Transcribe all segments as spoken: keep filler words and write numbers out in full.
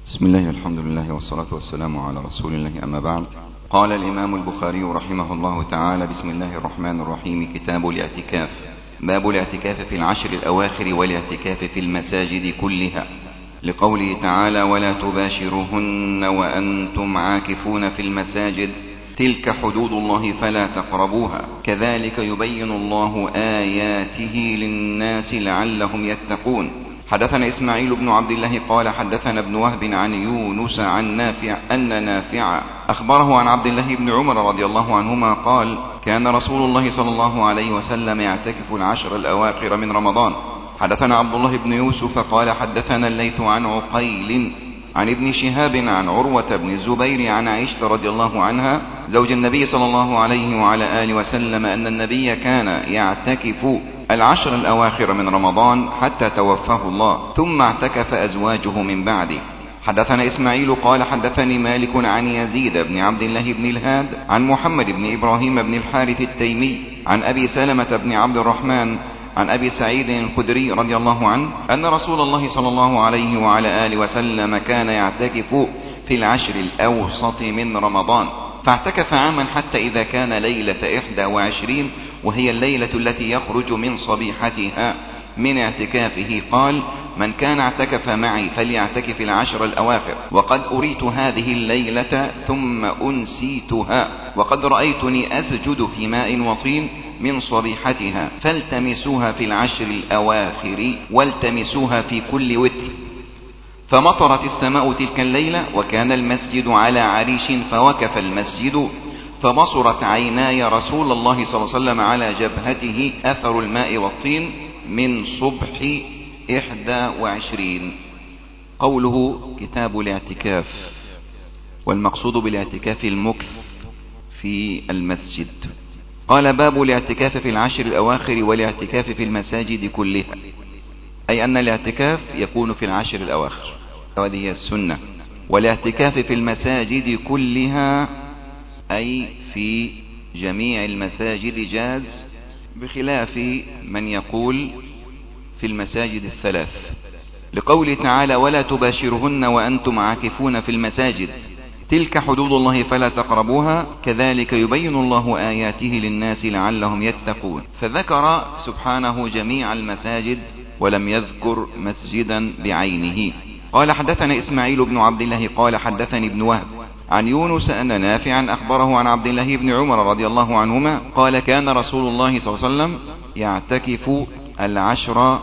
بسم الله والحمد لله والصلاة والسلام على رسول الله، أما بعد. قال الإمام البخاري رحمه الله تعالى: بسم الله الرحمن الرحيم. كتاب الاعتكاف. باب الاعتكاف في العشر الأواخر والاعتكاف في المساجد كلها، لقوله تعالى: ولا تباشروهن وأنتم عاكفون في المساجد تلك حدود الله فلا تقربوها كذلك يبين الله آياته للناس لعلهم يتقون. حدثنا إسماعيل بن عبد الله قال حدثنا ابن وهب عن يونس عن نافع أن نافع أخبره عن عبد الله بن عمر رضي الله عنهما قال: كان رسول الله صلى الله عليه وسلم يعتكف العشر الأواخر من رمضان. حدثنا عبد الله بن يوسف قال حدثنا الليث عن عقيل عن ابن شهاب عن عروة بن الزبير عن عائشة رضي الله عنها زوج النبي صلى الله عليه وعلى آله وسلم أن النبي كان يعتكف العشر الأواخر من رمضان حتى توفاه الله، ثم اعتكف أزواجه من بعده. حدثنا إسماعيل قال حدثني مالك عن يزيد بن عبد الله بن الهاد عن محمد بن إبراهيم بن الحارث التيمي عن أبي سلمة بن عبد الرحمن عن أبي سعيد الخدري رضي الله عنه أن رسول الله صلى الله عليه وعلى آله وسلم كان يعتكف في العشر الأوسط من رمضان، فاعتكف عاما حتى إذا كان ليلة إحدى وعشرين وهي الليلة التي يخرج من صبيحتها من اعتكافه قال: من كان اعتكف معي فليعتكف العشر الأواخر، وقد أريت هذه الليلة ثم أنسيتها، وقد رأيتني أسجد في ماء وطين من صبيحتها، فالتمسوها في العشر الأواخر والتمسوها في كل وتر. فمطرت السماء تلك الليلة وكان المسجد على عريش، فوقف المسجد فبصرت عيناي رسول الله صلى الله عليه وسلم على جبهته أثر الماء والطين من صبح إحدى وعشرين. قوله كتاب الاعتكاف، والمقصود بالاعتكاف المكث في المسجد. قال: باب الاعتكاف في العشر الأواخر والاعتكاف في المساجد كلها، أي أن الاعتكاف يكون في العشر الأواخر، وهذه هي السنة. والاعتكاف في المساجد كلها أي في جميع المساجد جاز، بخلاف من يقول في المساجد الثلاث، لقوله تعالى: ولا تباشرهن وأنتم عاكفون في المساجد تلك حدود الله فلا تقربوها كذلك يبين الله آياته للناس لعلهم يتقون. فذكر سبحانه جميع المساجد ولم يذكر مسجدا بعينه. قال حدثنا إسماعيل بن عبد الله قال حدثني ابن وهب عن يونس أن نافعا أخبره عن عبد الله بن عمر رضي الله عنهما قال: كان رسول الله صلى الله عليه وسلم يعتكف العشر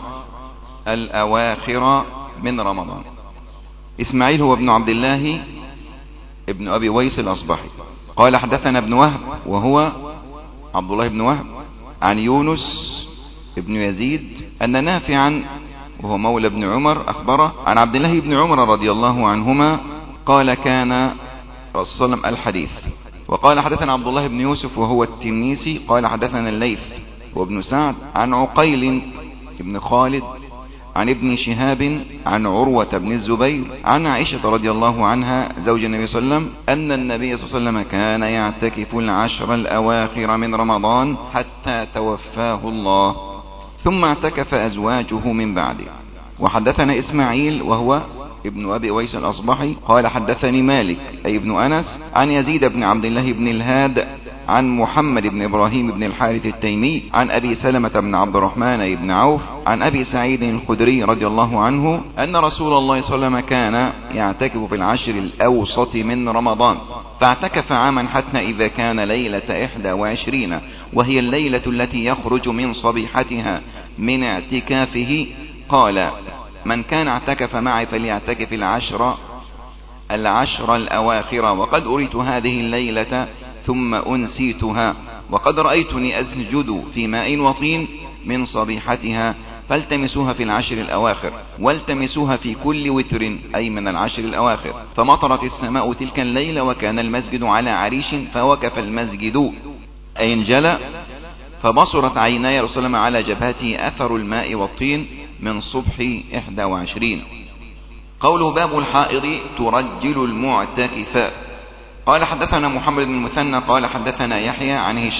الأواخر من رمضان. إسماعيل هو ابن عبد الله ابن أبي ويس الأصبحي. قال حدثنا ابن وهب وهو عبد الله بن وهب عن يونس ابن يزيد أن نافعا وهو مولى ابن عمر أخبره عن عبد الله بن عمر رضي الله عنهما قال: كان رسول الله عليه وسلم الحديث. وقال حدثنا عبد الله بن يوسف وهو التنيسي قال حدثنا الليث وابن سعد عن عقيل ابن خالد عن ابن شهاب عن عروة بن الزبير عن عائشة رضي الله عنها زوج النبي صلى الله عليه وسلم أن النبي صلى الله عليه وسلم كان يعتكف العشر الأواخر من رمضان حتى توفاه الله، ثم اعتكف أزواجه من بعده. وحدثنا إسماعيل وهو ابن أبي ويس الأصبحي قال حدثني مالك أي ابن أنس عن يزيد بن عبد الله بن الهاد عن محمد بن إبراهيم بن الحارث التيمي عن أبي سلمة بن عبد الرحمن بن عوف عن أبي سعيد الخدري رضي الله عنه أن رسول الله صلى الله عليه وسلم كان يعتكف في العشر الأوسط من رمضان، فاعتكف عاما حتى إذا كان ليلة إحدى وعشرين وهي الليلة التي يخرج من صبيحتها من اعتكافه قال: من كان اعتكف معي فليعتكف العشر العشر الأواخر، وقد أريت هذه الليلة ثم أنسيتها، وقد رأيتني أسجد في ماء وطين من صبيحتها، فالتمسوها في العشر الأواخر والتمسوها في كل وتر أي من العشر الأواخر. فمطرت السماء تلك الليلة وكان المسجد على عريش، فوقف المسجد أي انجلى، فبصرت عيناي رسول الله على جبهته أثر الماء والطين من صبح إحدى وعشرين. قوله: باب الحائض ترجل المعتكف. قال حدثنا محمد بن المثنى قال حدثنا يحيى عن هشام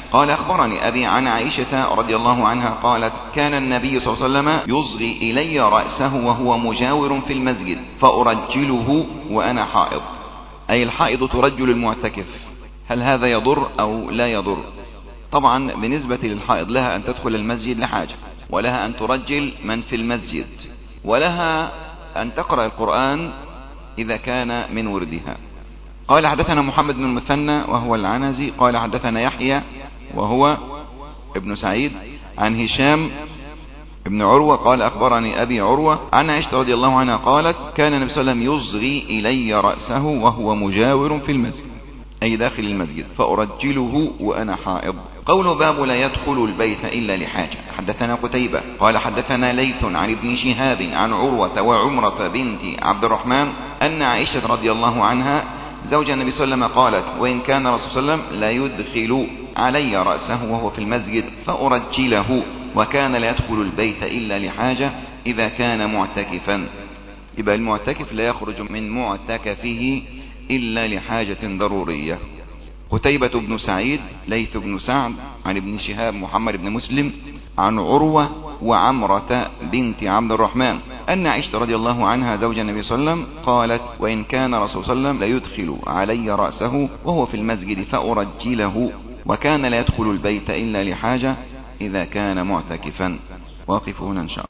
قال أخبرني أبي عن عائشة رضي الله عنها قالت كان النبي صلى الله عليه وسلم يصغي إلي رأسه وهو مجاور في المسجد فأرجله وأنا حائض. أي الحائض ترجل المعتكف. هل هذا يضر أو لا يضر؟ طبعا بالنسبة للحائض لها أن تدخل المسجد لحاجة، ولها أن ترجل من في المسجد، ولها أن تقرأ القرآن إذا كان من وردها. قال حدثنا محمد بن المثنى وهو العنزي قال حدثنا يحيى وهو ابن سعيد عن هشام ابن عروة قال أخبرني أبي عروة عن عائشة رضي الله عنها قالت كان النبي صلى الله عليه وسلم يصغي إلي رأسه وهو مجاور في المسجد، أي داخل المسجد، فأرجله وأنا حائض. قول باب لا يدخل البيت إلا لحاجة. حدثنا قتيبة قال حدثنا ليث عن ابن شهاب عن عروة وعمرة بنت عبد الرحمن أن عائشة رضي الله عنها زوج النبي صلى الله عليه وسلم قالت وإن كان رسول صلى الله عليه وسلم لا يدخل علي رأسه وهو في المسجد فأرجله، وكان لا يدخل البيت إلا لحاجة إذا كان معتكفا. يبقى المعتكف لا يخرج من معتكفه إلا لحاجة ضرورية. قتيبة بن سعيد ليث بن سعد عن ابن شهاب محمد بن مسلم عن عروة وعمرة بنت عبد الرحمن أن عائشة رضي الله عنها زوج النبي صلى الله عليه وسلم قالت وإن كان رسول صلى الله عليه وسلم لا يدخل علي رأسه وهو في المسجد فأرجله، وكان لا يدخل البيت إلا لحاجة إذا كان معتكفا. واقف هنا إن شاء الله.